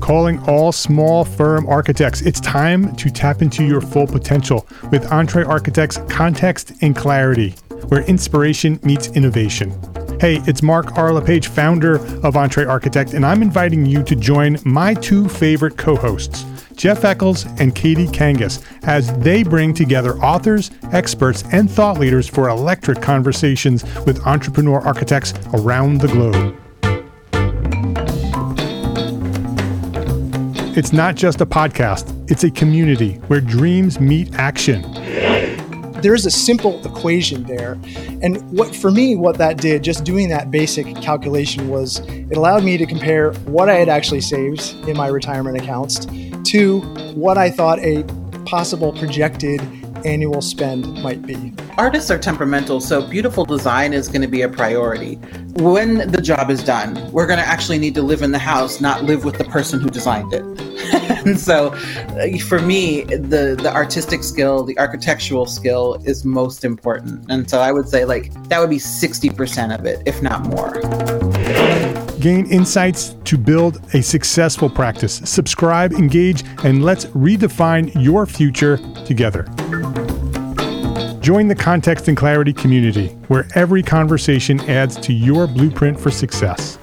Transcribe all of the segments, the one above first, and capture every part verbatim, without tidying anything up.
calling all small firm architects. It's time to tap into your full potential with EntreArchitect's Context and Clarity, where inspiration meets innovation. Hey, it's Mark R. LePage, founder of EntreArchitect, and I'm inviting you to join my two favorite co-hosts, Jeff Eccles and Katie Kangas, as they bring together authors, experts, and thought leaders for electric conversations with entrepreneur architects around the globe. It's not just a podcast, it's a community where dreams meet action. There's a simple equation there. And what for me, what that did, just doing that basic calculation, was it allowed me to compare what I had actually saved in my retirement accounts to what I thought a possible projected annual spend might be. Artists are temperamental, so beautiful design is going to be a priority. When the job is done, we're going to actually need to live in the house, not live with the person who designed it. And so for me, the, the artistic skill, the architectural skill is most important. And so I would say like that would be sixty percent of it, if not more. Gain insights to build a successful practice. Subscribe, engage, and let's redefine your future together. Join the Context and Clarity community, where every conversation adds to your blueprint for success.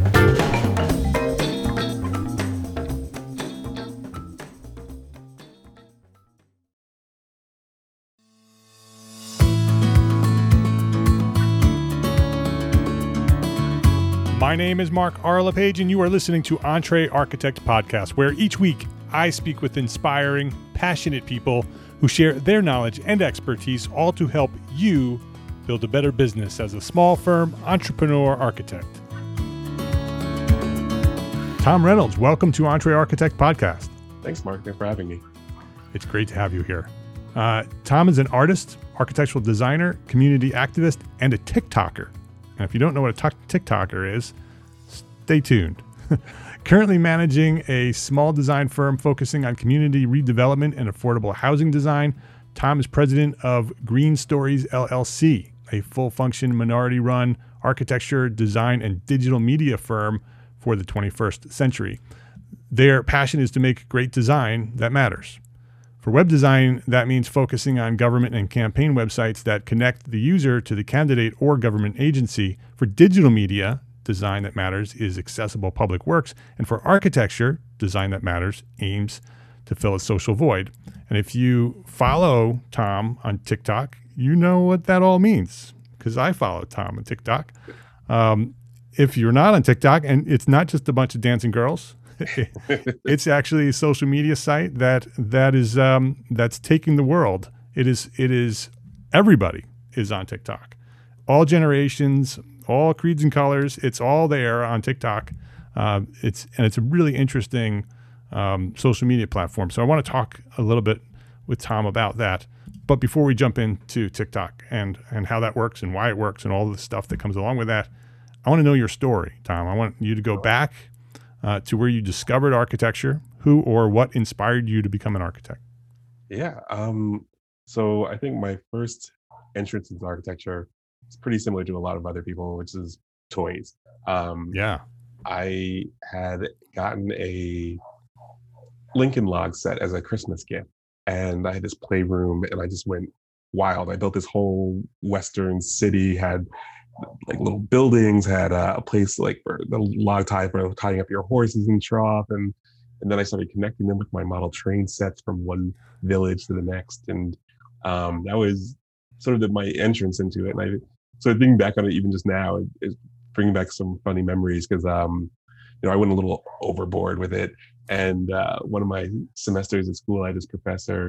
My name is Mark R. LePage, and you are listening to EntreArchitect Podcast, where each week I speak with inspiring, passionate people who share their knowledge and expertise, all to help you build a better business as a small firm entrepreneur architect. Tom Reynolds, welcome to EntreArchitect Podcast. Thanks, Mark. Thanks for having me. It's great to have you here. Uh, Tom is an artist, architectural designer, community activist, and a TikToker. And if you don't know what a TikToker is, stay tuned. Currently managing a small design firm focusing on community redevelopment and affordable housing design, Tom is president of Green Stories L L C, a full-function minority-run architecture, design, and digital media firm for the twenty-first century. Their passion is to make great design that matters. For web design, that means focusing on government and campaign websites that connect the user to the candidate or government agency. For digital media, design that matters is accessible public works. And for architecture, design that matters aims to fill a social void. And if you follow Tom on TikTok, you know what that all means, because I follow Tom on TikTok. Um, if you're not on TikTok, and it's not just a bunch of dancing girls, it's actually a social media site that that is um, that's taking the world. It is it is everybody is on TikTok, all generations, all creeds and colors. It's all there on TikTok. Uh, it's and it's a really interesting um, social media platform. So I want to talk a little bit with Tom about that. But before we jump into TikTok and and how that works and why it works and all the stuff that comes along with that, I want to know your story, Tom. I want you to go back Uh, to where you discovered architecture, who or what inspired you to become an architect. Yeah. Um, so I think my first entrance into architecture is pretty similar to a lot of other people, which is toys. Um, yeah. I had gotten a Lincoln Log set as a Christmas gift, and I had this playroom, and I just went wild. I built this whole Western city, had like little buildings, had uh, a place like for the log tie for tying up your horses in trough, and and then I started connecting them with my model train sets from one village to the next, and um, that was sort of the, my entrance into it. And I so thinking back on it even just now, it, it's bringing back some funny memories because um, you know I went a little overboard with it, and uh, one of my semesters at school, I had this professor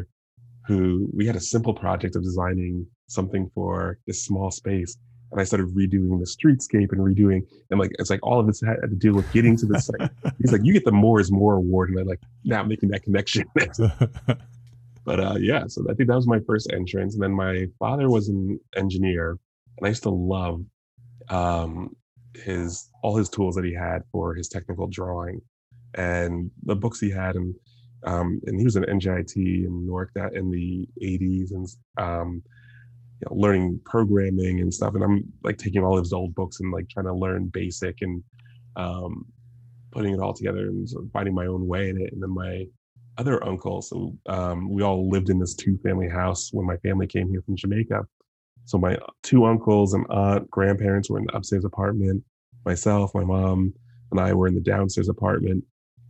who we had a simple project of designing something for this small space. And I started redoing the streetscape and redoing, and like, it's like all of this had to do with getting to the site. He's like, you get the more is more award. And I like now making that connection. But uh, yeah, so I think that was my first entrance. And then my father was an engineer, and I used to love um, his, all his tools that he had for his technical drawing and the books he had. And, um, and he was an N J I T in Newark that in the eighties, and um, you know, learning programming and stuff. And I'm like taking all of his old books and like trying to learn basic and um, putting it all together and sort of finding my own way in it. And then my other uncle, so um, we all lived in this two-family house when my family came here from Jamaica. So my two uncles and aunt, grandparents were in the upstairs apartment. Myself, my mom, and I were in the downstairs apartment.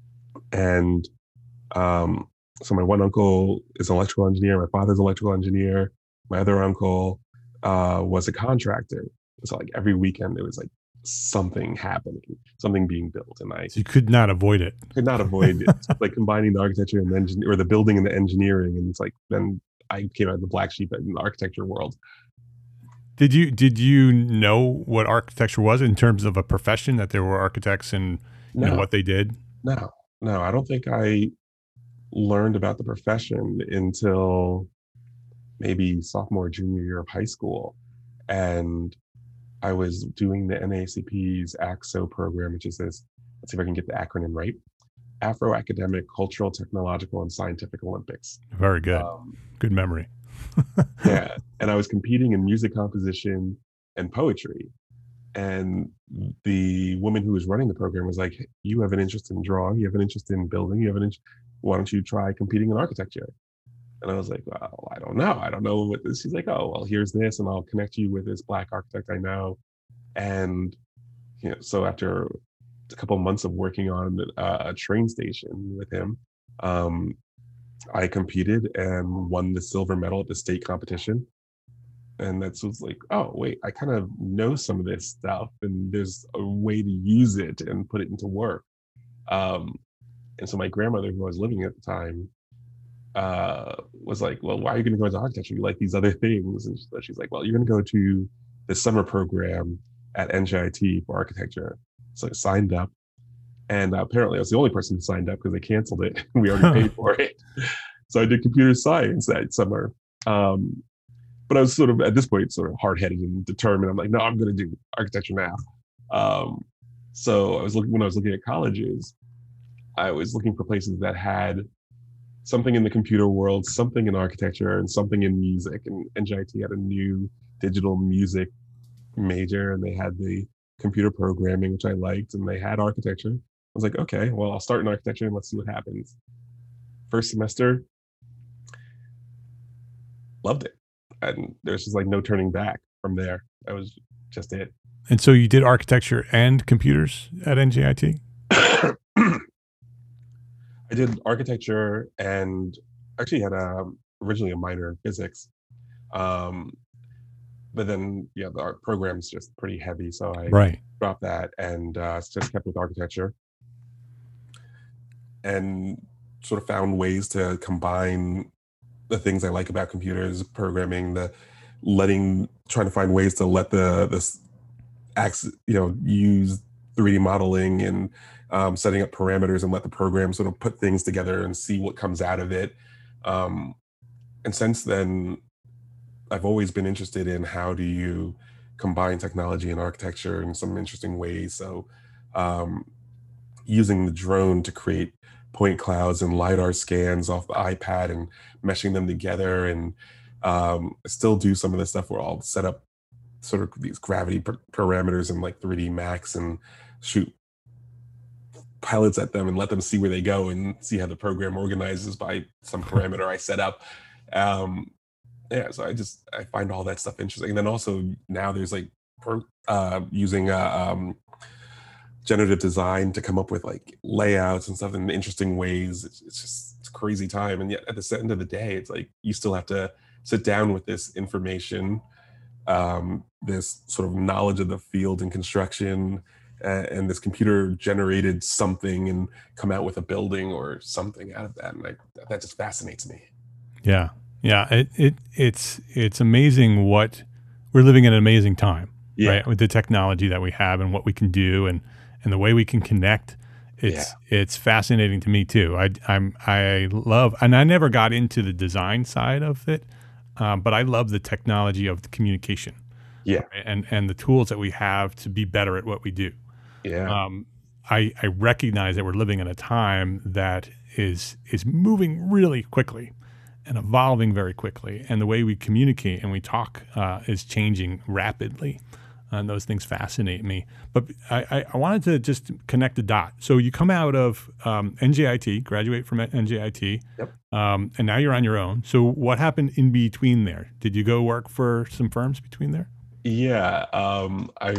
And um, so my one uncle is an electrical engineer. My father's an electrical engineer. My other uncle uh, was a contractor. So like every weekend, there was like something happening, something being built, and I So you could not avoid it. could not avoid it. It's like combining the architecture and the engin- or the building and the engineering, and it's like then I came out of the black sheep in the architecture world. Did you did you know what architecture was in terms of a profession, that there were architects and you know No, what they did? no, no. I don't think I learned about the profession until maybe sophomore, junior year of high school, and I was doing the N double A C P's A C S O program, which is this. Let's see if I can get the acronym right: Afro Academic, Cultural, Technological, and Scientific Olympics. Very good. Um, Good memory. yeah, and I was competing in music composition and poetry. And the woman who was running the program was like, "You have an interest in drawing. You have an interest in building. You have an interest. Why don't you try competing in architecture?" And I was like, "Well, I don't know. I don't know what this." She's like, "Oh, well, here's this, and I'll connect you with this black architect I know." And you know, so after a couple of months of working on uh, a train station with him, um, I competed and won the silver medal at the state competition. And that's was like, oh wait, I kind of know some of this stuff, and there's a way to use it and put it into work. Um, and so my grandmother, who I was living at the time, uh, was like, "Well, why are you going to go into architecture? You like these other things?" And so she's like, "Well, you're going to go to the summer program at N J I T for architecture." So I signed up, and uh, apparently I was the only person who signed up because they canceled it. We already paid for it. So I did computer science that summer. Um, but I was sort of, at this point, sort of hard-headed and determined. I'm like, no, I'm going to do architecture now. Um, so I was looking, when I was looking at colleges, I was looking for places that had something in the computer world, something in architecture, and something in music. And N J I T had a new digital music major, and they had the computer programming, which I liked, and they had architecture. I was like, okay, well, I'll start in architecture and let's see what happens. First semester, loved it. And there's just like no turning back from there. That was just it. And so you did architecture and computers at N J I T? I did architecture and actually had a, originally a minor in physics. Um, but then, yeah, the art program's just pretty heavy. So I Right. dropped that and uh, just kept with architecture. And sort of found ways to combine the things I like about computers, programming, the letting, trying to find ways to let the this acts, you know, use three D modeling and um, setting up parameters and let the program sort of put things together and see what comes out of it. Um, and since then, I've always been interested in how do you combine technology and architecture in some interesting ways. So um, using the drone to create point clouds and LiDAR scans off the iPad and meshing them together, and um, still do some of the stuff where I'll set up sort of these gravity p- parameters in like three D Max and shoot pilots at them and let them see where they go and see how the program organizes by some parameter I set up. Um, yeah, so I just, I find all that stuff interesting. And then also now there's like per, uh, using uh, um, generative design to come up with like layouts and stuff in interesting ways. It's, it's just it's a crazy time. And yet at the end of the day, it's like you still have to sit down with this information, um, this sort of knowledge of the field and construction, uh, and this computer generated something and come out with a building or something out of that. And I, that just fascinates me. Yeah. Yeah. It, it, it's, it's amazing what we're living in an amazing time, Yeah. right? With the technology that we have and what we can do and, and the way we can connect. It's, it's fascinating to me too. I, I'm, I love, and I never got into the design side of it. Um, but I love the technology of the communication, Yeah. right? and and the tools that we have to be better at what we do. Yeah. Um, I, I recognize that we're living in a time that is is moving really quickly and evolving very quickly, and the way we communicate and we talk uh, is changing rapidly. and those things fascinate me. But I, I, I wanted to just connect the dot. So you come out of um, N J I T, graduate from N J I T, Yep. um, and now you're on your own. So what happened in between there? Did you go work for some firms between there? Yeah. Um, I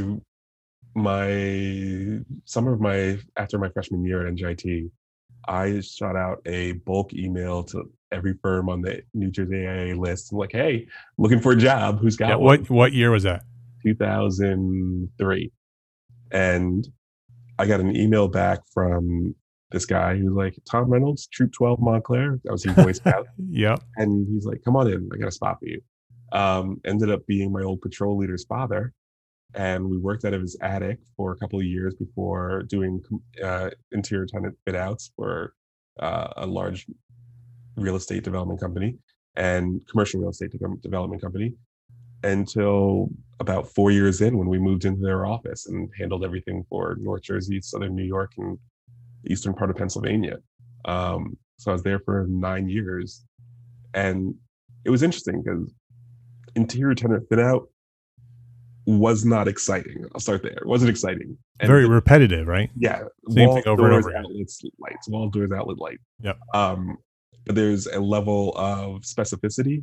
my summer of my after my freshman year at N J I T, I shot out a bulk email to every firm on the New Jersey A I A list. I'm like, hey, looking for a job. Who's got Yeah, one? what what year was that? two thousand three. And I got an email back from this guy who's like, Tom Reynolds, Troop twelve Montclair. That was his Boy Scout. Yep. And he's like, come on in. I got a spot for you. Um, ended up being my old patrol leader's father. And we worked out of his attic for a couple of years before doing uh, interior tenant fit outs for uh, a large real estate development company and commercial real estate de- development company until about four years in when we moved into their office and handled everything for North Jersey, Southern New York, and the eastern part of Pennsylvania. Um, so I was there for nine years. And it was interesting because interior tenant fit out was not exciting. I'll start there. It wasn't exciting. And Very the, repetitive, right? Yeah. Same wall, thing over and doors, over again. outlets, lights. Wall, doors, outlet, light. Yep. Um, but there's a level of specificity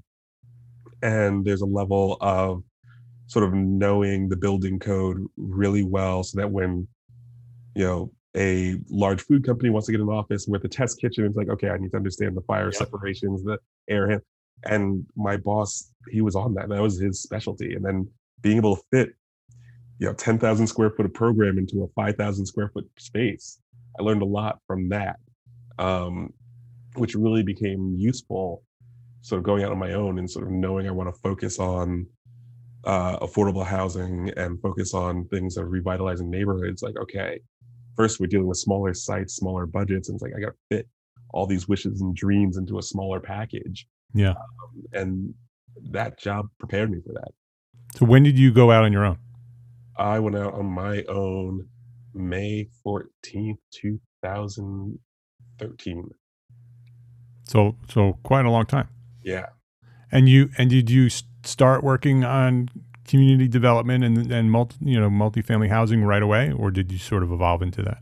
and there's a level of sort of knowing the building code really well so that when, you know, a large food company wants to get an office with a test kitchen, it's like, okay, I need to understand the fire Yep. separations, the air hand. And my boss, he was on that. That was his specialty. And then being able to fit, you know, ten thousand square foot of program into a five thousand square foot space, I learned a lot from that, um, which really became useful sort of going out on my own and sort of knowing I want to focus on uh, affordable housing and focus on things of revitalizing neighborhoods. Like, okay, first we're dealing with smaller sites, smaller budgets, and it's like, I got to fit all these wishes and dreams into a smaller package. Yeah. Um, and that job prepared me for that. So when did you go out on your own? I went out on my own May fourteenth, two thousand thirteen. So so quite a long time. Yeah. And you and did you s- start working on community development and and multi, you know, multifamily housing right away, or did you sort of evolve into that?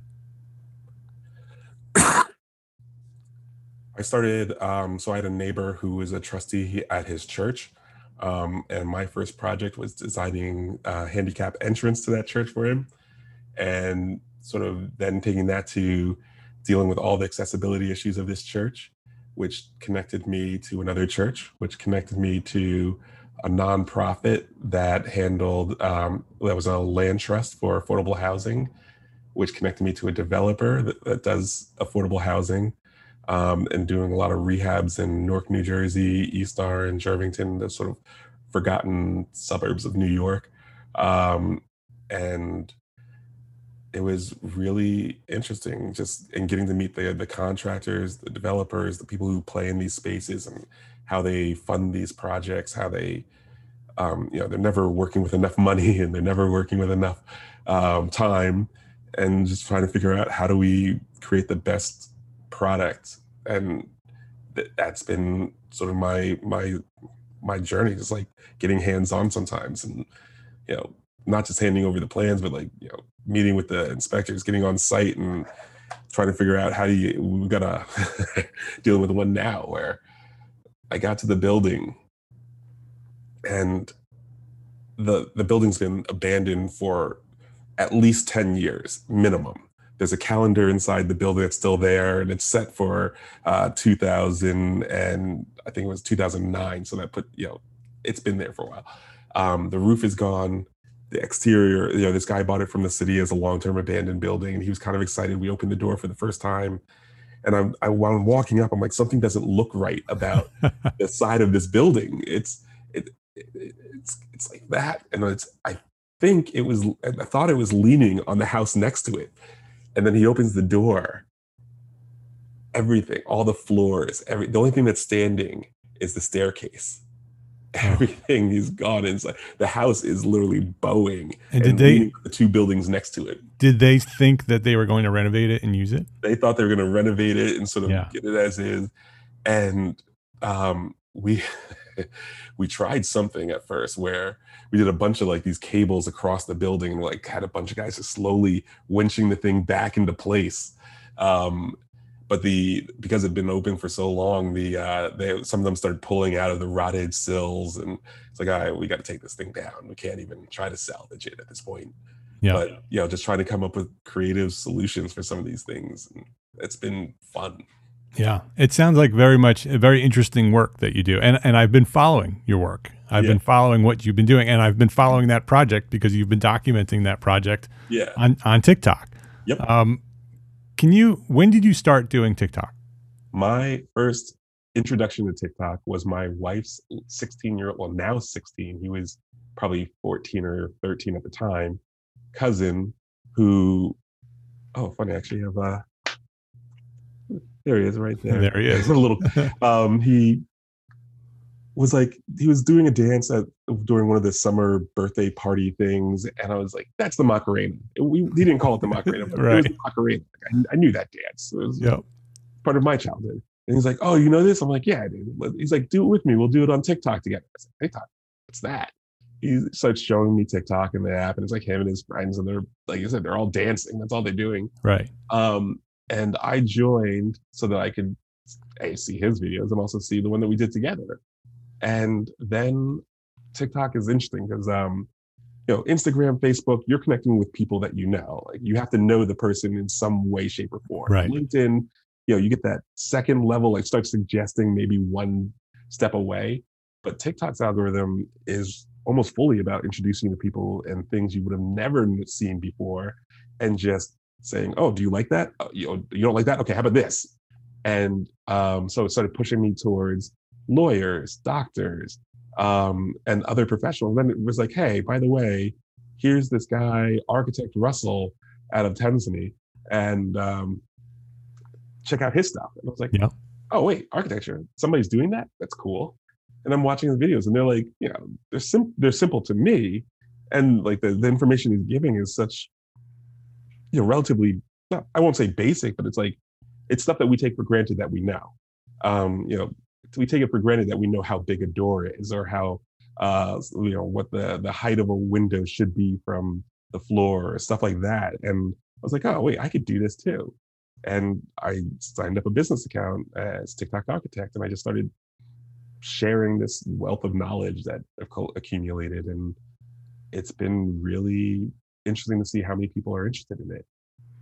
I started, um, so I had a neighbor who was a trustee at his church. Um, and my first project was designing a handicap entrance to that church for him. And sort of then taking that to dealing with all the accessibility issues of this church, which connected me to another church, which connected me to a nonprofit that handled, um, that was a land trust for affordable housing, which connected me to a developer that, that does affordable housing. Um, and doing a lot of rehabs in Newark, New Jersey, East Orange, Irvington, the sort of forgotten suburbs of New York. Um, and it was really interesting just in getting to meet the, the contractors, the developers, the people who play in these spaces and how they fund these projects, how they, um, you know, they're never working with enough money and they're never working with enough um, time, and just trying to figure out how do we create the best product. And th- that's been sort of my my my journey, just like getting hands-on sometimes, and you know, not just handing over the plans, but like, you know, meeting with the inspectors, getting on site and trying to figure out how do you, we gotta dealing with one now where I got to the building and the the building's been abandoned for at least ten years minimum. There's a calendar inside the building that's still there, and it's set for uh, two thousand, and I think it was two thousand nine. So that put, you know, it's been there for a while. Um, the roof is gone. The exterior, you know, this guy bought it from the city as a long-term abandoned building, and he was kind of excited. We opened the door for the first time, and I'm, I, while I'm walking up, I'm like, something doesn't look right about the side of this building. It's it, it it's it's like that, and it's I think it was I thought it was leaning on the house next to it. And then he opens the door. Everything, all the floors, every the only thing that's standing is the staircase. Everything is gone inside. The house is literally bowing. And did they the two buildings next to it? Did they think that they were going to renovate it and use it? They thought they were going to renovate it and sort of Yeah. get it as is. And um, we we tried something at first where we did a bunch of like these cables across the building and like had a bunch of guys just slowly winching the thing back into place. Um, but the because it'd been open for so long, the uh, they some of them started pulling out of the rotted sills, and it's like, all right, we got to take this thing down. We can't even try to salvage it at this point. Yeah. But you know, just trying to come up with creative solutions for some of these things, and it's been fun. Yeah, it sounds like very much a very interesting work that you do, and and I've been following your work. I've Yeah. been following what you've been doing, and I've been following that project because you've been documenting that project Yeah. on on TikTok. Yep. Um, can you? When did you start doing TikTok? My first introduction to TikTok was my wife's sixteen year old, well, now sixteen, he was probably fourteen or thirteen at the time, cousin who, oh, funny, I actually have, uh, there he is right there. There he is. a little, um, he was like, he was doing a dance at during one of the summer birthday party things. And I was like, that's the Macarena. We, he didn't call it the Macarena, but Right. it was the Macarena. Like, I, I knew that dance. It was Yep. part of my childhood. And he's like, oh, you know this? I'm like, yeah, dude. He's like, do it with me. We'll do it on TikTok together. I was like, TikTok? What's that? He starts showing me TikTok and the app, and it's like him and his friends, and they're, like you said, they're all dancing. That's all they're doing. Right. Um, and I joined so that I could A, see his videos and also see the one that we did together. And then TikTok is interesting because, um, you know, Instagram, Facebook, you're connecting with people that you know. Like, you have to know the person in some way, shape, or form. Right. LinkedIn, you know, you get that second level, like start suggesting maybe one step away. But TikTok's algorithm is almost fully about introducing you to people and things you would have never seen before, and just saying, oh, do you like that? Oh, you, you don't like that? Okay, how about this? And um, so it started pushing me towards lawyers, doctors, um, and other professionals. Then it was like, hey, by the way, here's this guy, architect Russell out of Tennessee, and um, check out his stuff. And I was like, Yeah. oh, wait, architecture, somebody's doing that? That's cool. And I'm watching his videos, and they're like, you know, they're sim- they're simple to me, and like the, the information he's giving is such, you know, relatively, not, I won't say basic, but it's like, it's stuff that we take for granted that we know. Um, you know, we take it for granted that we know how big a door is, or how, uh, you know, what the the height of a window should be from the floor, or stuff like that. And I was like, oh, wait, I could do this too. And I signed up a business account as TikTok Architect, and I just started sharing this wealth of knowledge that I've accumulated. And it's been really interesting to see how many people are interested in it.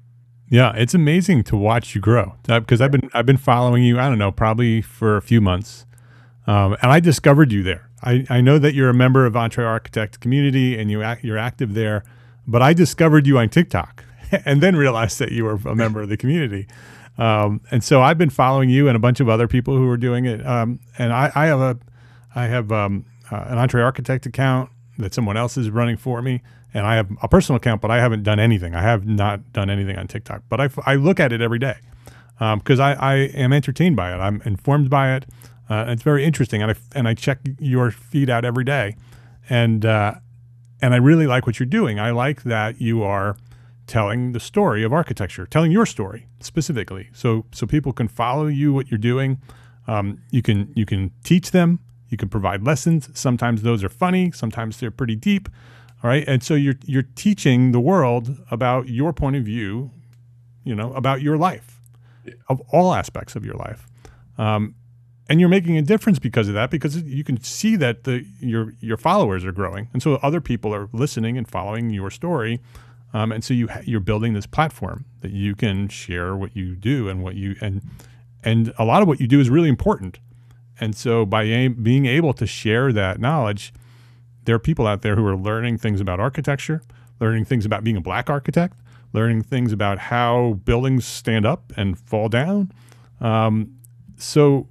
Yeah, it's amazing to watch you grow, because I've been I've been following you, I don't know, probably for a few months, um, and I discovered you there. I, I know that you're a member of Entre Architect community and you act, you're active there, but I discovered you on TikTok and then realized that you were a member of the community. Um, and so I've been following you and a bunch of other people who are doing it. Um, and I, I have a I have um, uh, an Entre Architect account that someone else is running for me. And I have a personal account, but I haven't done anything. I have not done anything on TikTok, but I, I look at it every day because um, I, I am entertained by it. I'm informed by it. Uh, it's very interesting, and I and I check your feed out every day, and uh, and I really like what you're doing. I like that you are telling the story of architecture, telling your story specifically, so so people can follow you, what you're doing. Um, you can you can teach them. You can provide lessons. Sometimes those are funny. Sometimes they're pretty deep. All right. And so you're you're teaching the world about your point of view, you know, about your life, yeah. of all aspects of your life. Um, and you're making a difference because of that, because you can see that the your your followers are growing. And so other people are listening and following your story. Um, and so you ha- you're building this platform that you can share what you do and what you and and a lot of what you do is really important. And so by a- being able to share that knowledge, there are people out there who are learning things about architecture, learning things about being a Black architect, learning things about how buildings stand up and fall down. Um, so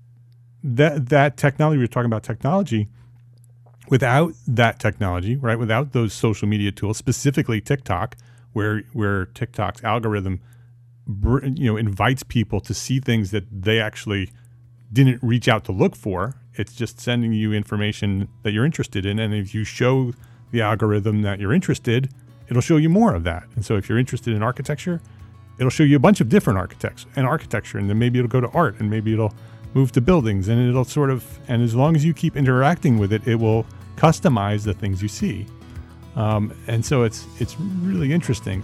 that that technology, we were talking about technology, without that technology, right, without those social media tools, specifically TikTok, where where TikTok's algorithm, you know, invites people to see things that they actually didn't reach out to look for. It's just sending you information that you're interested in. And if you show the algorithm that you're interested, it'll show you more of that. And so if you're interested in architecture, it'll show you a bunch of different architects and architecture. And then maybe it'll go to art, and maybe it'll move to buildings, and it'll sort of, and as long as you keep interacting with it, it will customize the things you see. Um, and so it's it's really interesting.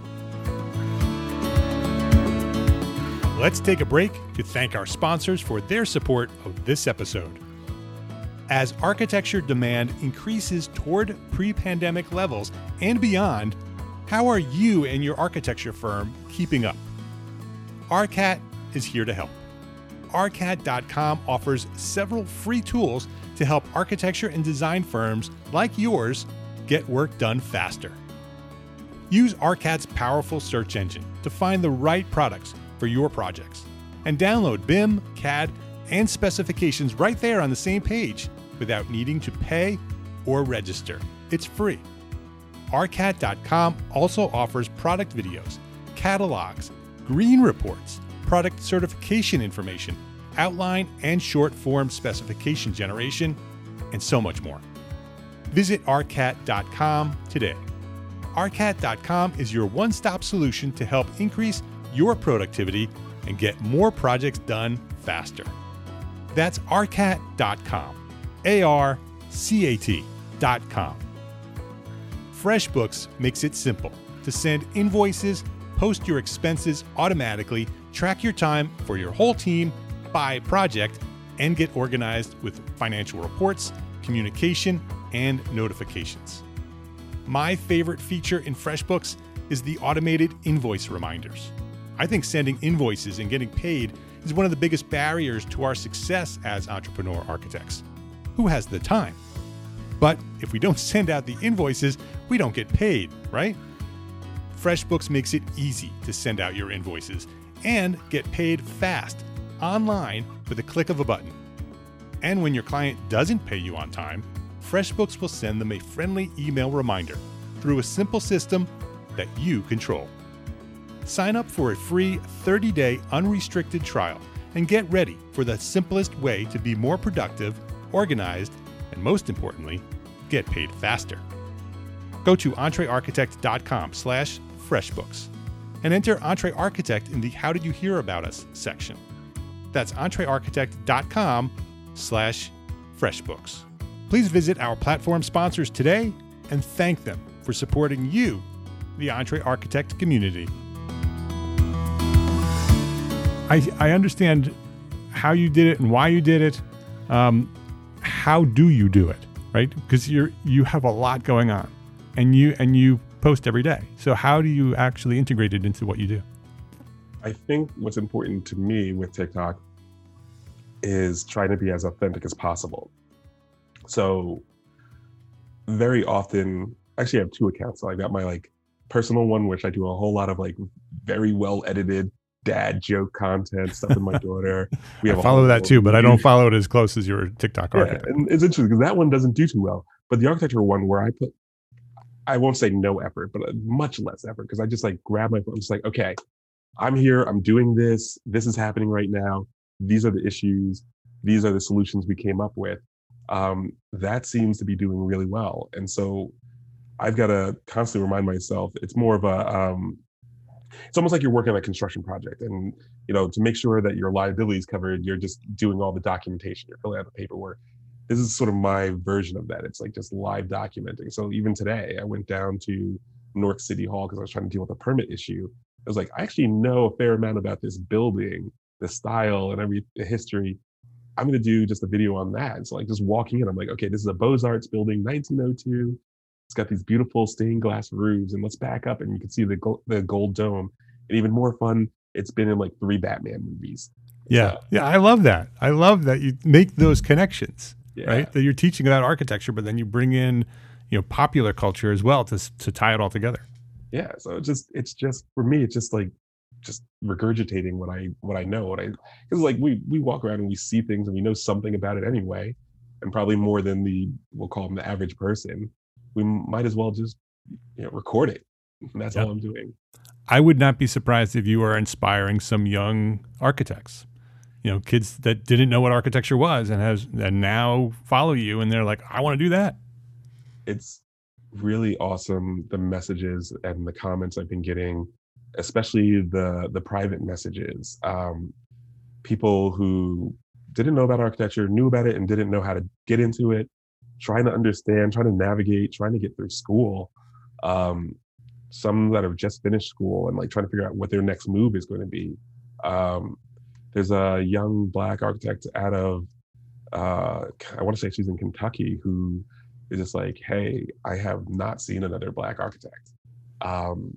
Let's take a break to thank our sponsors for their support of this episode. As architecture demand increases toward pre-pandemic levels and beyond, how are you and your architecture firm keeping up? R C A T is here to help. R C A T dot com offers several free tools to help architecture and design firms like yours get work done faster. Use R C A T's powerful search engine to find the right products for your projects, and download B I M, C A D, and specifications right there on the same page without needing to pay or register. It's free. R C A T dot com also offers product videos, catalogs, green reports, product certification information, outline and short form specification generation, and so much more. Visit R C A T dot com today. R C A T dot com is your one-stop solution to help increase your productivity and get more projects done faster. That's R C A T dot com. A R C A T dot com. FreshBooks makes it simple to send invoices, post your expenses automatically, track your time for your whole team by project, and get organized with financial reports, communication, and notifications. My favorite feature in FreshBooks is the automated invoice reminders. I think sending invoices and getting paid is one of the biggest barriers to our success as entrepreneur architects. Who has the time? But if we don't send out the invoices, we don't get paid, right? FreshBooks makes it easy to send out your invoices and get paid fast, online, with a click of a button. And when your client doesn't pay you on time, FreshBooks will send them a friendly email reminder through a simple system that you control. Sign up for a free thirty-day unrestricted trial and get ready for the simplest way to be more productive, organized, and most importantly, get paid faster. Go to entrearchitect dot com slash freshbooks and enter EntreArchitect in the How Did You Hear About Us section. That's entrearchitect dot com slash freshbooks. Please visit our platform sponsors today and thank them for supporting you, the EntreArchitect community. I, I understand how you did it and why you did it. Um, how do you do it, right? Because you're you have a lot going on, and you and you post every day. So how do you actually integrate it into what you do? I think what's important to me with TikTok is trying to be as authentic as possible. So very often, actually I have two accounts. So I got my like personal one, which I do a whole lot of like very well edited dad joke content, stuff with my daughter. We have I follow that too, but I don't follow it as close as your TikTok yeah, architect. And it's interesting because that one doesn't do too well. But the architecture one where I put, I won't say no effort, but much less effort, because I just like grab my phone. I'm just like, okay, I'm here. I'm doing this. This is happening right now. These are the issues. These are the solutions we came up with. Um, that seems to be doing really well. And so I've got to constantly remind myself, it's more of a, um, it's almost like you're working on a construction project, and, you know, to make sure that your liability is covered, you're just doing all the documentation, you're filling out the paperwork. This is sort of my version of that. It's like just live documenting. So even today, I went down to Newark City Hall because I was trying to deal with a permit issue. I was like, I actually know a fair amount about this building, the style and every the history. I'm going to do just a video on that. And so like just walking in, I'm like, okay, this is a Beaux-Arts building, nineteen oh two. It's got these beautiful stained glass roofs, and let's back up and you can see the gold, the gold dome. And even more fun, it's been in like three Batman movies. Yeah. So, yeah. I love that. I love that you make those connections, yeah. right? That you're teaching about architecture, but then you bring in, you know, popular culture as well to, to tie it all together. Yeah. So it's just, it's just, for me, it's just like, just regurgitating what I, what I know. What I, because like we, we walk around and we see things and we know something about it anyway, and probably more than the, we'll call them the average person. We might as well just, you know, record it. And that's yep. all I'm doing. I would not be surprised if you are inspiring some young architects, you know, kids that didn't know what architecture was and has and now follow you and they're like, I want to do that. It's really awesome, the messages and the comments I've been getting, especially the the private messages. Um, people who didn't know about architecture, knew about it, and didn't know how to get into it, trying to understand, trying to navigate, trying to get through school. Um, some that have just finished school and like trying to figure out what their next move is going to be. Um, there's a young Black architect out of, uh, I want to say she's in Kentucky, who is just like, hey, I have not seen another Black architect. Um,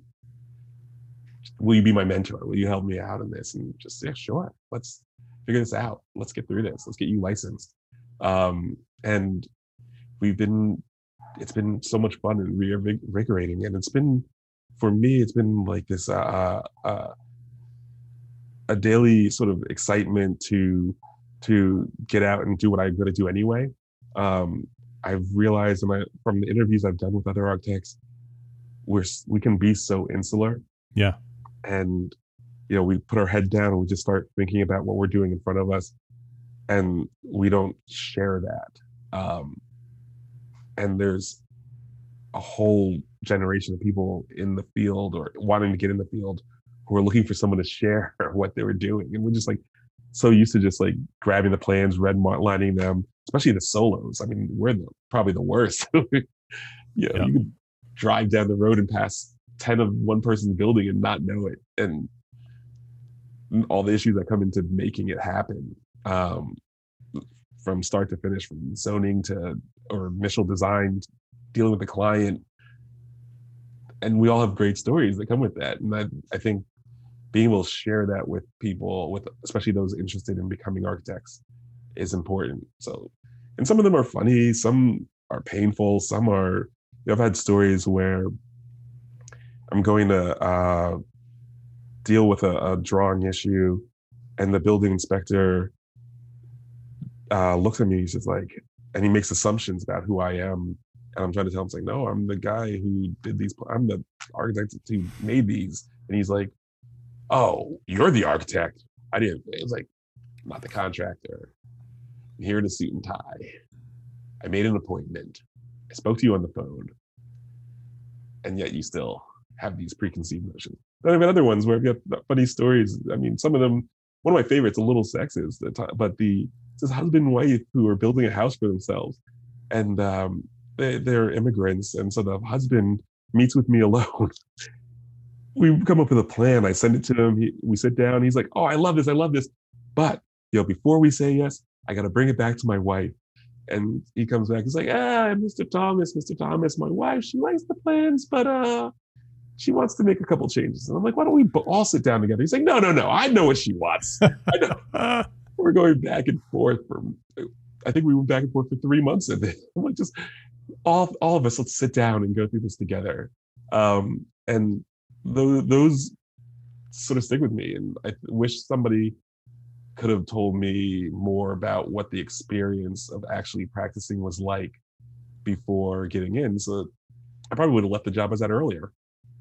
will you be my mentor? Will you help me out in this? And just, yeah, sure. Let's figure this out. Let's get through this. Let's get you licensed. Um, and we've been, it's been so much fun and reinvigorating. And it's been, for me, it's been like this, uh, uh, a daily sort of excitement to, to get out and do what I'm going to do anyway. Um, I've realized my, from the interviews I've done with other architects, we're, we can be so insular. Yeah. And, you know, we put our head down and we just start thinking about what we're doing in front of us, and we don't share that. Um, and there's a whole generation of people in the field or wanting to get in the field who are looking for someone to share what they were doing. And we're just like so used to just like grabbing the plans, redlining them, especially the solos. I mean, we're the, probably the worst. you know, yeah. You could drive down the road and pass ten of one person's building and not know it. And all the issues that come into making it happen, um, from start to finish, from zoning to or initial design, dealing with the client. And we all have great stories that come with that. And I, I think being able to share that with people, with especially those interested in becoming architects, is important. So, and some of them are funny, some are painful, some are, you know, I've had stories where I'm going to uh, deal with a, a drawing issue, and the building inspector uh, looks at me, he's just like, and he makes assumptions about who I am. And I'm trying to tell him, it's like, no, I'm the guy who did these, I'm the architect who made these. And he's like, oh, you're the architect. I didn't, it was like, I'm not the contractor. I'm here in a suit and tie. I made an appointment. I spoke to you on the phone. And yet you still have these preconceived notions. Then I've had other ones where I've got funny stories. I mean, some of them, one of my favorites, a little sexist, but the, it's this husband and wife who are building a house for themselves. And um, they, they're immigrants. And so the husband meets with me alone. We come up with a plan. I send it to him. He, we sit down. He's like, oh, I love this. I love this. But, you know, before we say yes, I got to bring it back to my wife. And he comes back. He's like, ah, Mister Thomas, Mister Thomas, my wife, she likes the plans, but uh, she wants to make a couple changes. And I'm like, why don't we all sit down together? He's like, no, no, no. I know what she wants. I know. We're going back and forth for, I think we went back and forth for three months of it. I'm like, just all, all of us, let's sit down and go through this together. Um, and those, those sort of stick with me. And I wish somebody could have told me more about what the experience of actually practicing was like before getting in. So I probably would have left the job I was at earlier.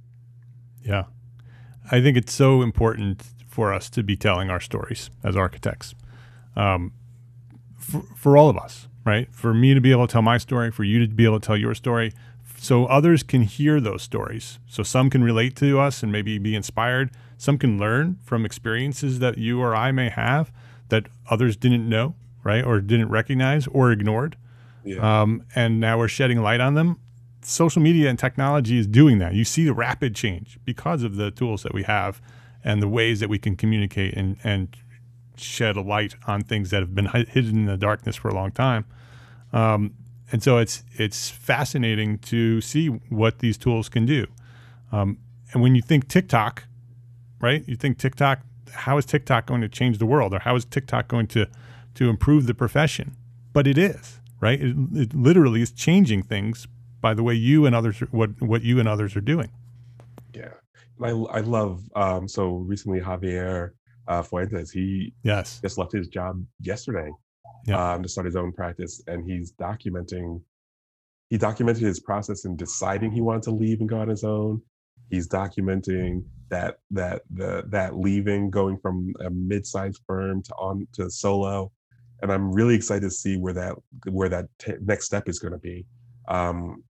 Yeah. I think it's so important for us to be telling our stories as architects. Um, for, for all of us, right? For me to be able to tell my story, for you to be able to tell your story, so others can hear those stories. So some can relate to us and maybe be inspired. Some can learn from experiences that you or I may have that others didn't know, right? Or didn't recognize or ignored. Yeah. Um, and now we're shedding light on them. Social media and technology is doing that. You see the rapid change because of the tools that we have and the ways that we can communicate and, and shed a light on things that have been hidden in the darkness for a long time. Um, and so it's it's fascinating to see what these tools can do. Um, and when you think TikTok, right? You think TikTok, how is TikTok going to change the world, or how is TikTok going to to improve the profession? But it is, right? It, it literally is changing things by the way you and others, what what you and others are doing. Yeah, I I love. Um, so recently, Javier uh, Fuentes, he yes just left his job yesterday, yeah. um, to start his own practice, and he's documenting. He documented his process in deciding he wanted to leave and go on his own. He's documenting that that the that leaving, going from a mid-sized firm to on to solo, and I'm really excited to see where that where that t- next step is going to be. Um,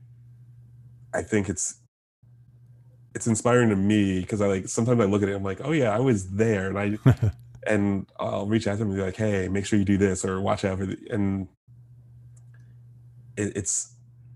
I think it's it's inspiring to me because I like sometimes I look at it, I'm like, oh yeah, I was there, and I and I'll reach out to them and be like, hey, make sure you do this or watch out for the, and it, it's,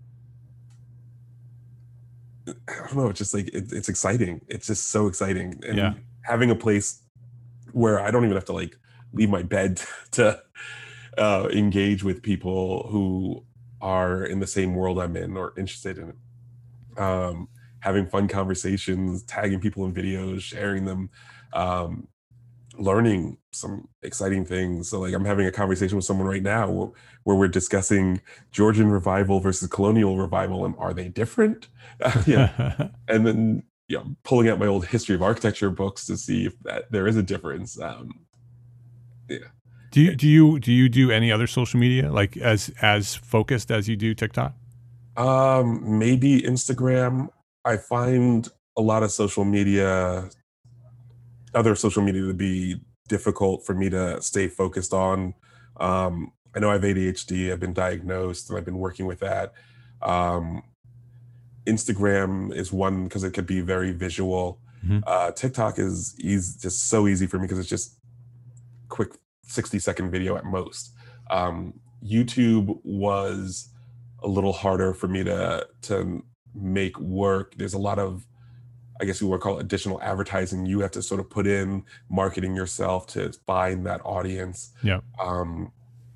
I don't know, it's just like, it, it's exciting. It's just so exciting. And Yeah. having a place where I don't even have to like leave my bed to uh, engage with people who are in the same world I'm in or interested in it. Um, having fun conversations, tagging people in videos, sharing them, um, learning some exciting things. So like I'm having a conversation with someone right now where, where we're discussing Georgian revival versus colonial revival, and are they different? Uh, yeah. And then, you know, pulling out my old history of architecture books to see if that there is a difference. Um, yeah. Do you do you do you do any other social media like as as focused as you do TikTok? Um, maybe Instagram. I find a lot of social media, other social media, to be difficult for me to stay focused on. Um, I know I have A D H D. I've been diagnosed, and I've been working with that. Um, Instagram is one because it could be very visual. Mm-hmm. Uh, TikTok is easy, just so easy for me because it's just quick sixty second video at most. Um, YouTube was a little harder for me to to make work. There's a lot of, I guess we would call it additional advertising. You have to sort of put in marketing yourself to find that audience. Yeah. Um,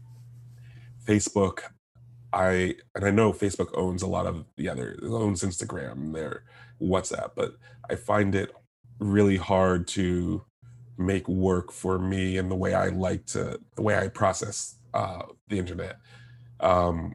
Facebook, I and I know Facebook owns a lot of the other, it owns Instagram, their WhatsApp, but I find it really hard to make work for me and the way I like to, the way I process uh, the internet. Um,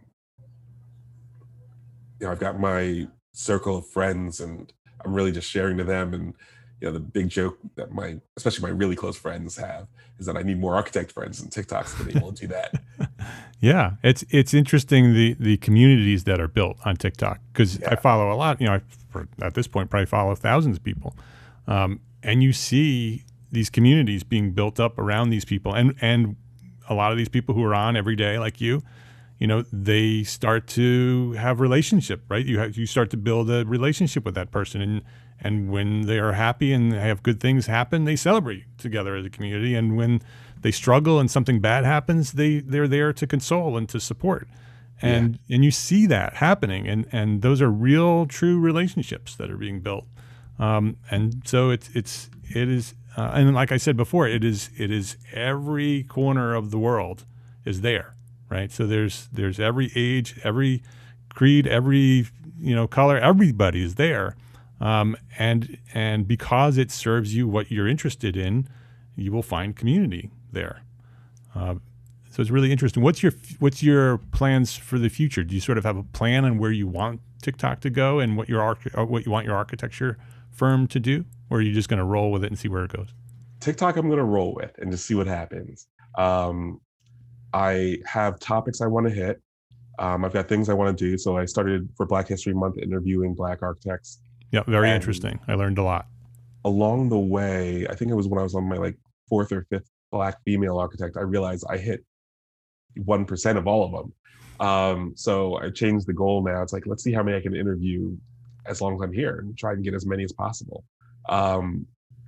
you know, I've got my circle of friends, and I'm really just sharing to them. And you know, the big joke that my, especially my really close friends have, is that I need more architect friends, and TikTok's been able to do that. Yeah, it's it's interesting the the communities that are built on TikTok, because Yeah. I follow a lot. You know, I for, at this point probably follow thousands of people, um, and you see these communities being built up around these people, and and a lot of these people who are on every day, like you, you know, they start to have relationship, right? You have, you start to build a relationship with that person, and and when they are happy and they have good things happen, they celebrate together as a community. And when they struggle and something bad happens, they they're there to console and to support. And yeah. and you see that happening, and and those are real, true relationships that are being built. Um, and so it's it's it is, uh, and like I said before, it is it is every corner of the world is there, right? So there's there's every age, every creed, every you know color, everybody is there. Um, and and because it serves you what you're interested in, you will find community there. Uh, so it's really interesting. What's your what's your plans for the future? Do you sort of have a plan on where you want TikTok to go and what your arch- or what you want your architecture firm to do, or are you just going to roll with it and see where it goes? TikTok, I'm going to roll with and just see what happens. Um, I have topics I want to hit. Um, I've got things I want to do. So I started for Black History Month interviewing Black architects. Yeah, very and interesting. I learned a lot. Along the way, I think it was when I was on my like fourth or fifth Black female architect, I realized I hit one percent of all of them. Um, so I changed the goal now. It's like, let's see how many I can interview as long as I'm here and try and get as many as possible. Um,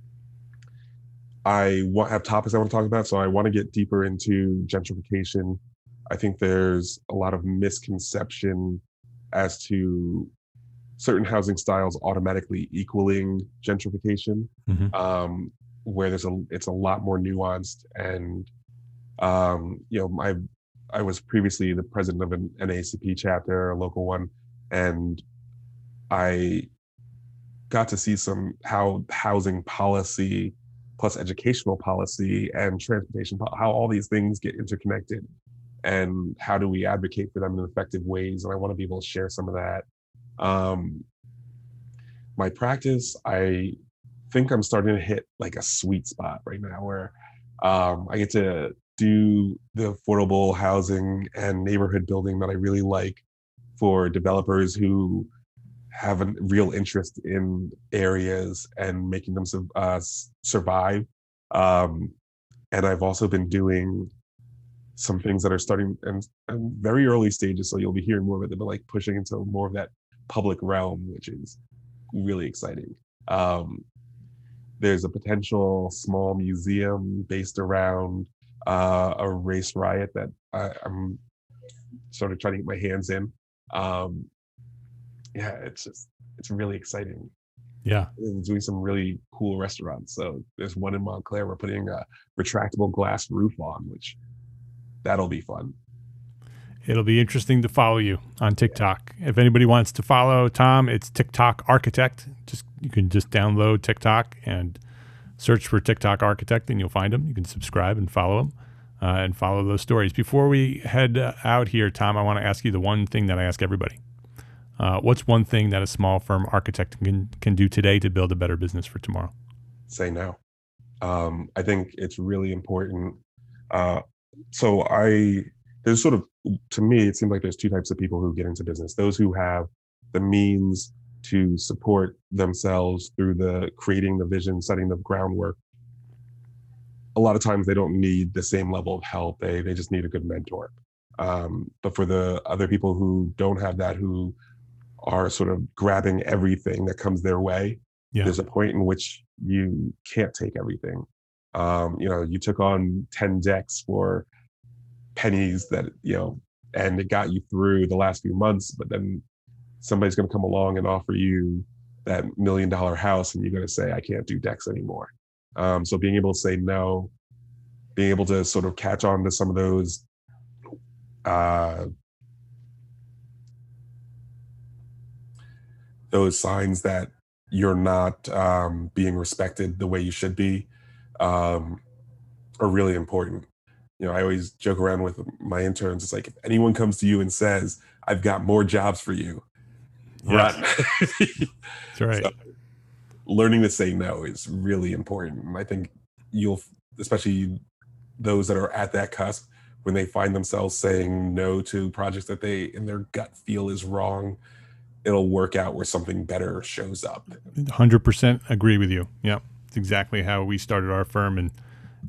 I want, have topics I want to talk about. So I want to get deeper into gentrification. I think there's a lot of misconception as to certain housing styles automatically equaling gentrification, Mm-hmm. um, where there's a it's a lot more nuanced. And um, you know, I I was previously the president of an N double A C P chapter, a local one, and I got to see some how housing policy plus educational policy and transportation, how all these things get interconnected, and how do we advocate for them in effective ways. And I want to be able to share some of that. Um, my practice, I think I'm starting to hit like a sweet spot right now where um, I get to do the affordable housing and neighborhood building that I really like for developers who have a real interest in areas and making them uh, survive. Um, and I've also been doing some things that are starting in, in very early stages, so you'll be hearing more of it, but like pushing into more of that public realm, which is really exciting. Um, there's a potential small museum based around uh, a race riot that I, I'm sort of trying to get my hands in. Um, yeah, it's just, it's really exciting. Yeah. And doing some really cool restaurants. So there's one in Montclair, we're putting a retractable glass roof on, which that'll be fun. It'll be interesting to follow you on TikTok. If anybody wants to follow Tom, it's TikTok Architect. Just you can just download TikTok and search for TikTok Architect, and you'll find him. You can subscribe and follow him, uh, and follow those stories. Before we head uh, out here, Tom, I want to ask you the one thing that I ask everybody. Uh, what's one thing that a small firm architect can can do today to build a better business for tomorrow? Say no. Um, I think it's really important. Uh, so I. There's sort of, to me, it seems like there's two types of people who get into business. Those who have the means to support themselves through the creating the vision, setting the groundwork. A lot of times they don't need the same level of help. They they just need a good mentor. Um, but for the other people who don't have that, who are sort of grabbing everything that comes their way, yeah. There's a point in which you can't take everything. Um, you know, you took on ten decks for pennies that, you know, and it got you through the last few months, but then somebody's going to come along and offer you that million dollar house and you're going to say, I can't do decks anymore. Um, so being able to say no, being able to sort of catch on to some of those uh, those signs that you're not um, being respected the way you should be um, are really important. You know, I always joke around with my interns. It's like, if anyone comes to you and says, I've got more jobs for you, yes. run. That's right. So, learning to say no is really important. And I think you'll, especially those that are at that cusp, when they find themselves saying no to projects that they, in their gut feel is wrong, it'll work out where something better shows up. one hundred percent agree with you. Yeah. It's exactly how we started our firm, and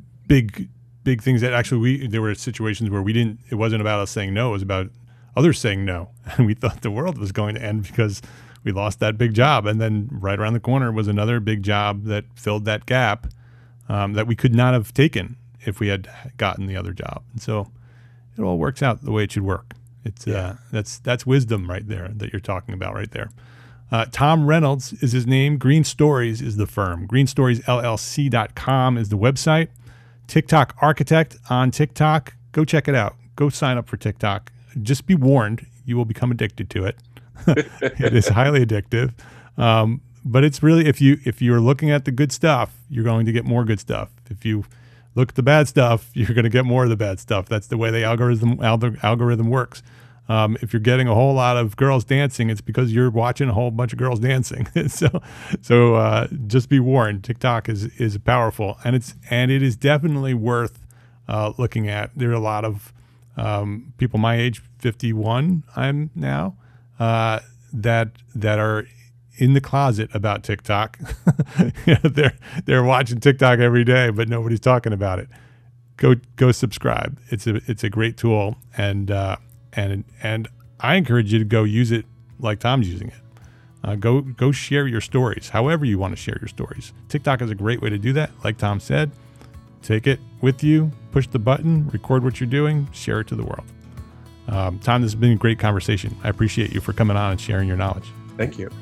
big, big things that actually we, there were situations where we didn't, it wasn't about us saying no, it was about others saying no. And we thought the world was going to end because we lost that big job. And then right around the corner was another big job that filled that gap um, that we could not have taken if we had gotten the other job. And so it all works out the way it should work. It's yeah. uh, that's, that's wisdom right there that you're talking about right there. Uh, Tom Reynolds is his name. Green Stories is the firm. green stories L L C dot com is the website. TikTok Architect on TikTok. Go check it out. Go sign up for TikTok. Just be warned, you will become addicted to it. It is highly addictive. Um, but it's really, if you if you're looking at the good stuff, you're going to get more good stuff. If you look at the bad stuff, you're going to get more of the bad stuff. That's the way the algorithm alg- algorithm works. Um, if you're getting a whole lot of girls dancing, it's because you're watching a whole bunch of girls dancing. so, so uh, just be warned. TikTok is is powerful, and it's and it is definitely worth uh, looking at. There are a lot of um, people my age, fifty-one, I'm now, uh, that that are in the closet about TikTok. You know, they're they're watching TikTok every day, but nobody's talking about it. Go go subscribe. It's a it's a great tool, and. Uh, And and I encourage you to go use it like Tom's using it. Uh, go go share your stories, however you want to share your stories. TikTok is a great way to do that. Like Tom said, take it with you, push the button, record what you're doing, share it to the world. Um, Tom, this has been a great conversation. I appreciate you for coming on and sharing your knowledge. Thank you.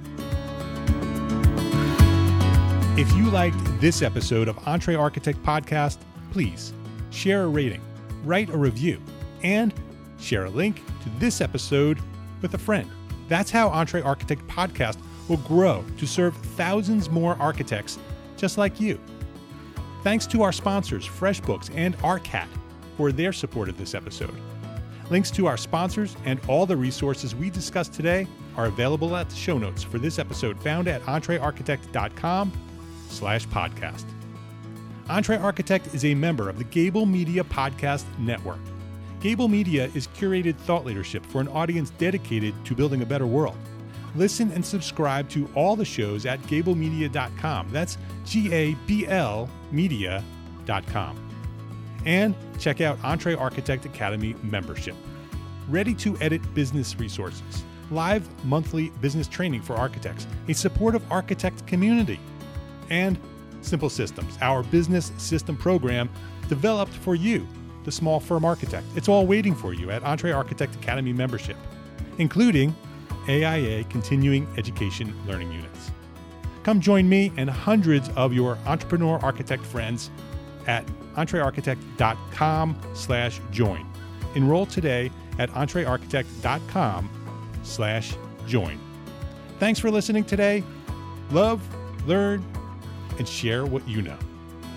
If you liked this episode of Entre Architect Podcast, please share a rating, write a review, and share a link to this episode with a friend. That's how Entre Architect Podcast will grow to serve thousands more architects just like you. Thanks to our sponsors, FreshBooks and ARCAT, for their support of this episode. Links to our sponsors and all the resources we discussed today are available at the show notes for this episode, found at entrearchitect.com slash podcast. Entre Architect is a member of the Gable Media Podcast Network. Gable Media is curated thought leadership for an audience dedicated to building a better world. Listen and subscribe to all the shows at gable media dot com. That's G A B L media dot com. And check out Entre Architect Academy membership. Ready to edit business resources, live monthly business training for architects, a supportive architect community, and Simple Systems, our business system program developed for you, the small firm architect. It's all waiting for you at EntreArchitect Academy membership, including A I A continuing education learning units. Come join me and hundreds of your entrepreneur architect friends at entrearchitect.com slash join. Enroll today at entrearchitect.com slash join. Thanks for listening today. Love, learn, and share what you know.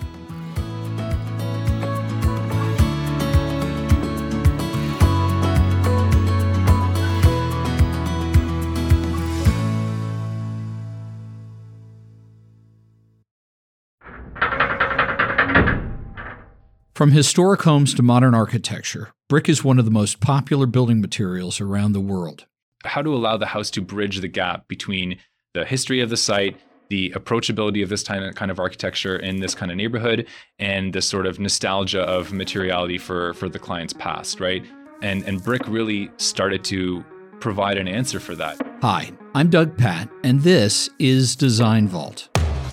From historic homes to modern architecture, brick is one of the most popular building materials around the world. How to allow the house to bridge the gap between the history of the site, the approachability of this kind of architecture in this kind of neighborhood, and the sort of nostalgia of materiality for, for the client's past, right? And, and brick really started to provide an answer for that. Hi, I'm Doug Patt, and this is Design Vault.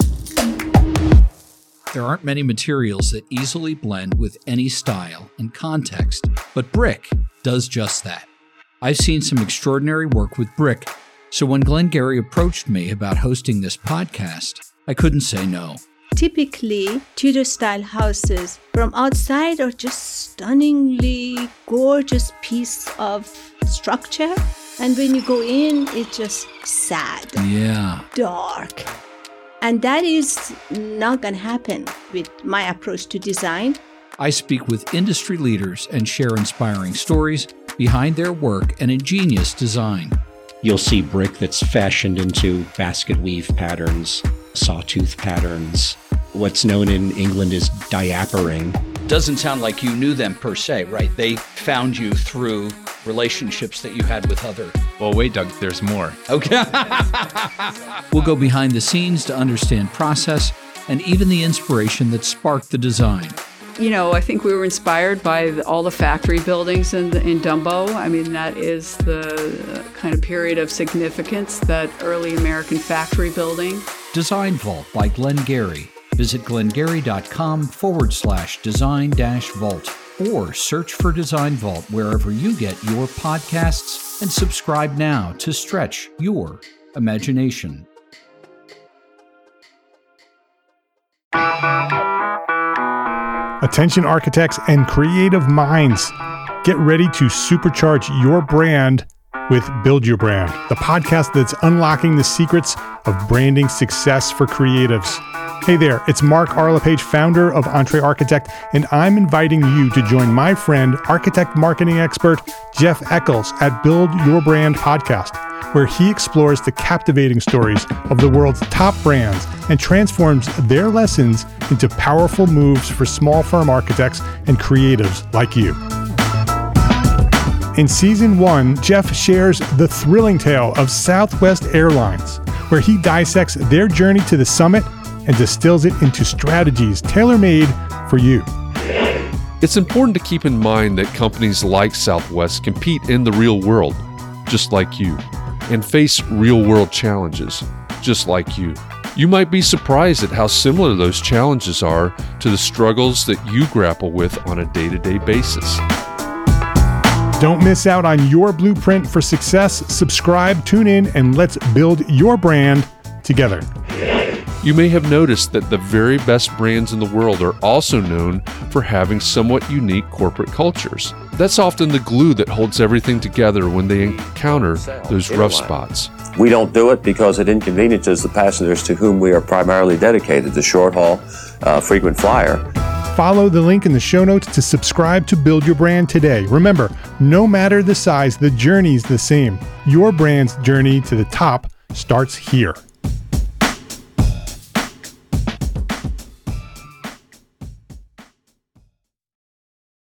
There aren't many materials that easily blend with any style and context, but brick does just that. I've seen some extraordinary work with brick, so when Glenn Gary approached me about hosting this podcast, I couldn't say no. Typically, Tudor-style houses from outside are just stunningly gorgeous piece of structure, and when you go in, it's just sad, yeah, dark. And that is not going to happen with my approach to design. I speak with industry leaders and share inspiring stories behind their work and ingenious design. You'll see brick that's fashioned into basket weave patterns, sawtooth patterns. What's known in England as diapering. Doesn't sound like you knew them per se, right? They found you through relationships that you had with other... Well, wait, Doug, there's more. Okay. We'll go behind the scenes to understand process and even the inspiration that sparked the design. You know, I think we were inspired by the, all the factory buildings in, in Dumbo. I mean, that is the kind of period of significance, that early American factory building. Design Vault by Glenn Gary. Visit glengary.com forward slash design dash vault or search for Design Vault wherever you get your podcasts and subscribe now to stretch your imagination. Attention architects and creative minds, get ready to supercharge your brand with Build Your Brand, the podcast that's unlocking the secrets of branding success for creatives. Hey there, it's Mark Arlepage, founder of EntreArchitect, and I'm inviting you to join my friend, architect marketing expert Jeff Eccles at Build Your Brand podcast, where he explores the captivating stories of the world's top brands and transforms their lessons into powerful moves for small firm architects and creatives like you. In season one, Jeff shares the thrilling tale of Southwest Airlines, where he dissects their journey to the summit and distills it into strategies tailor-made for you. It's important to keep in mind that companies like Southwest compete in the real world, just like you, and face real-world challenges, just like you. You might be surprised at how similar those challenges are to the struggles that you grapple with on a day-to-day basis. Don't miss out on your blueprint for success. Subscribe, tune in, and let's build your brand together. You may have noticed that the very best brands in the world are also known for having somewhat unique corporate cultures. That's often the glue that holds everything together when they encounter those rough spots. We don't do it because it inconveniences the passengers to whom we are primarily dedicated, the short haul, uh, frequent flyer. Follow the link in the show notes to subscribe to Build Your Brand today. Remember, no matter the size, the journey's the same. Your brand's journey to the top starts here.